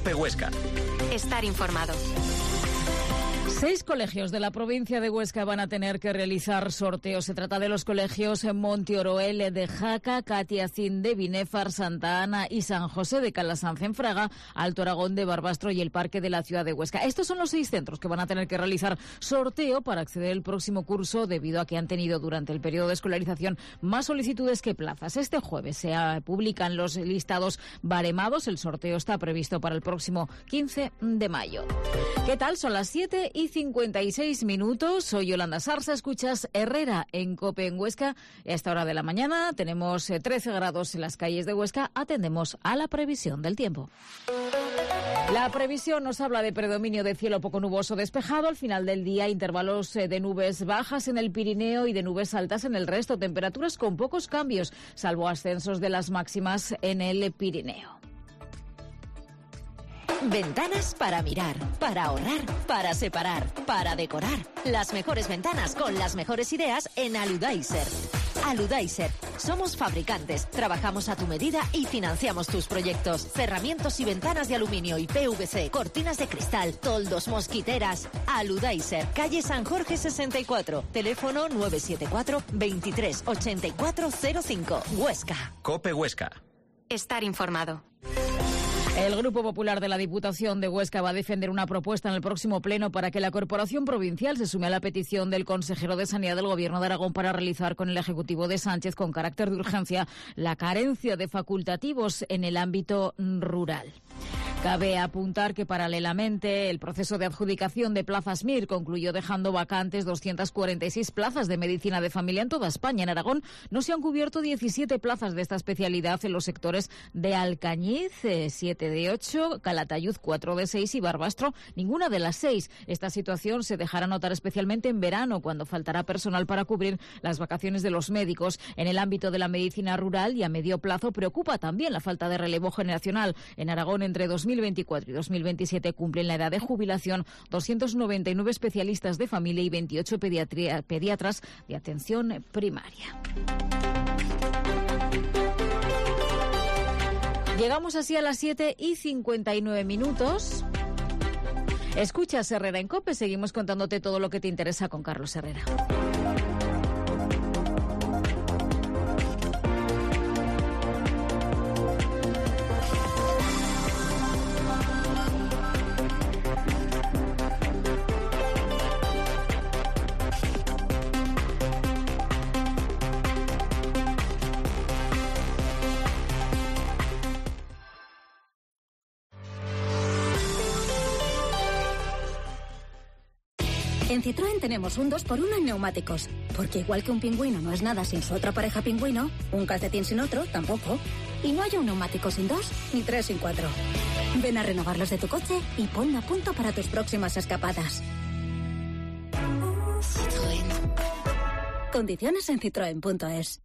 COPE Huesca. Estar informado. 6 colegios de la provincia de Huesca van a tener que realizar sorteos. Se trata de los colegios Monteoroel de Jaca, Catiacín de Binéfar, Santa Ana y San José de Calasanz en Fraga, Alto Aragón de Barbastro y el Parque de la ciudad de Huesca. Estos son los 6 centros que van a tener que realizar sorteo para acceder al próximo curso, debido a que han tenido durante el periodo de escolarización más solicitudes que plazas. Este jueves se publican los listados baremados. El sorteo está previsto para el próximo 15 de mayo. ¿Qué tal? Son las 7:56. Soy Yolanda Sarsa, escuchas Herrera en COPE en Huesca. A esta hora de la mañana tenemos 13 grados en las calles de Huesca. Atendemos a la previsión del tiempo. La previsión nos habla de predominio de cielo poco nuboso despejado. Al final del día, intervalos de nubes bajas en el Pirineo y de nubes altas en el resto. Temperaturas con pocos cambios, salvo ascensos de las máximas en el Pirineo. Ventanas para mirar, para ahorrar, para separar, para decorar. Las mejores ventanas con las mejores ideas en Aludaiser. Aludaiser. Somos fabricantes, trabajamos a tu medida y financiamos tus proyectos. Cerramientos y ventanas de aluminio y PVC, cortinas de cristal, toldos, mosquiteras. Aludaiser, calle San Jorge 64, teléfono 974 23 84 05, Huesca. COPE Huesca. Estar informado. El Grupo Popular de la Diputación de Huesca va a defender una propuesta en el próximo pleno para que la Corporación Provincial se sume a la petición del consejero de Sanidad del Gobierno de Aragón para realizar con el Ejecutivo de Sánchez, con carácter de urgencia, la carencia de facultativos en el ámbito rural. Cabe apuntar que paralelamente el proceso de adjudicación de plazas MIR concluyó dejando vacantes 246 plazas de medicina de familia en toda España. En Aragón no se han cubierto 17 plazas de esta especialidad en los sectores de Alcañiz, 7 de 8, Calatayud 4 de 6 y Barbastro ninguna de las 6. Esta situación se dejará notar especialmente en verano, cuando faltará personal para cubrir las vacaciones de los médicos. En el ámbito de la medicina rural y a medio plazo preocupa también la falta de relevo generacional. En Aragón, entre 2024 y 2027 cumplen la edad de jubilación 299 especialistas de familia y 28 pediatras de atención primaria. Llegamos así a las 7:59. Escuchas Herrera en COPE. Seguimos contándote todo lo que te interesa con Carlos Herrera. En Citroën tenemos un 2x1 en neumáticos, porque igual que un pingüino no es nada sin su otra pareja pingüino, un calcetín sin otro tampoco. Y no hay un neumático sin 2, ni 3 sin 4. Ven a renovarlos de tu coche y ponlo a punto para tus próximas escapadas. Citroën. Condiciones en citroen.es.